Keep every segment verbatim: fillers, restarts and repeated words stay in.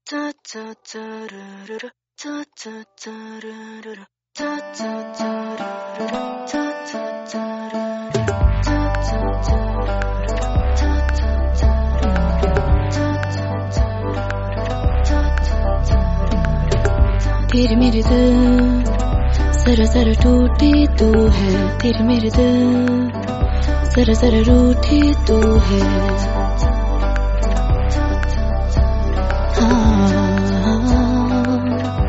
तेरे मेरे दिल जरा जरा टूटी तू है, तेरे मेरे दिल जरा जरा रूठी तू है। हाँ,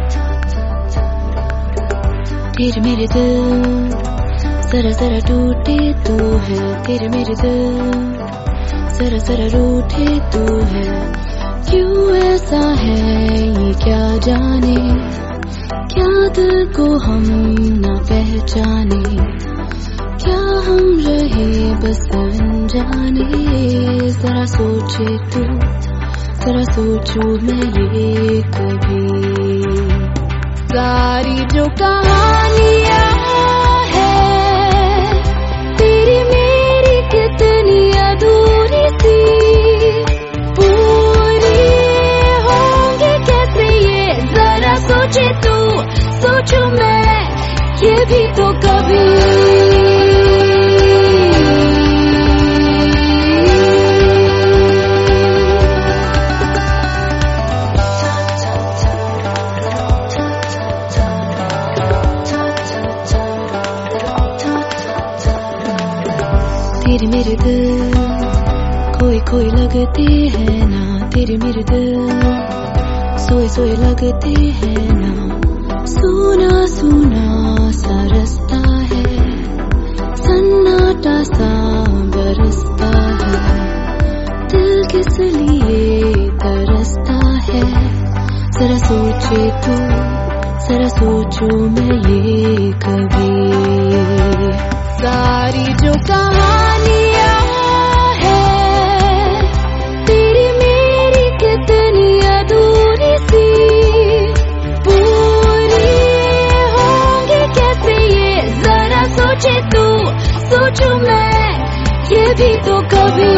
तेरे मेरे दिल जरा जरा टूटी तू है, तेरे मेरे दिल जरा जरा रूठी तू है। क्यों ऐसा है ये क्या जाने, क्या दिल को हम ना पहचाने, क्या हम रहे बस अनजाने। जरा सोचे तू, जरा सोचूं मैं ये कभी। सारी जो कहानियां है तेरी मेरी कितनी अधूरी सी, पूरी होंगी कैसे ये जरा सोचे तू, सोचूं मैं ये भी तो कभी। तेरे मेरे दिल कोई कोई लगते हैं ना, तेरे मेरे दिल सोए सोए लगते हैं ना। सुना सुना सा रास्ता है, सन्नाटा सा बरसता है, दिल किस लिए तरसता है। जरा सोचे तू, जरा सोचूं मैं ये कभी। सारी जो कहानियां है तेरी मेरी कितनी अधूरी सी, पूरी होंगी कैसे ये जरा सोचे तू, सोचूं मैं ये भी तो कभी।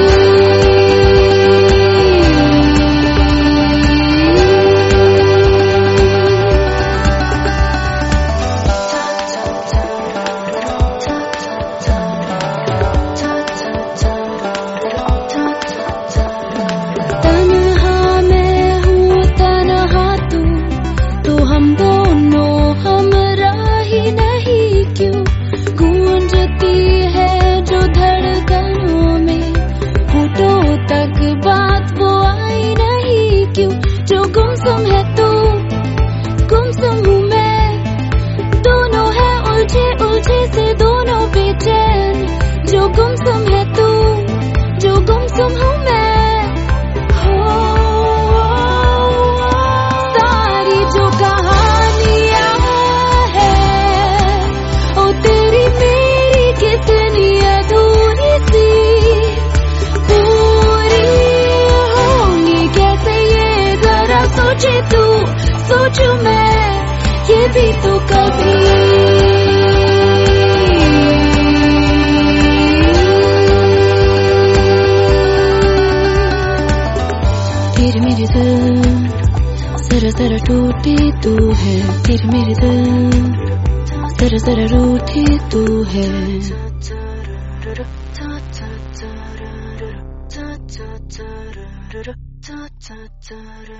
गुमसुम है तू, गुमसुम हूँ मैं, दोनों है उलझे उलझे से दोनों बेचैन। जो गुमसुम है तू, जो गुमसुम हूँ मैं। हो सारी जो कहानियां है ओ तेरी मेरी कितनी अधूरी सी, पूरी होंगी कैसे ये जरा सोचे तू, सोचूं मैं ये भी तो कभी। तेरे मेरे दिल जरा जरा टूटी तू है, तेरे मेरे दिल जरा जरा रूठी तू है।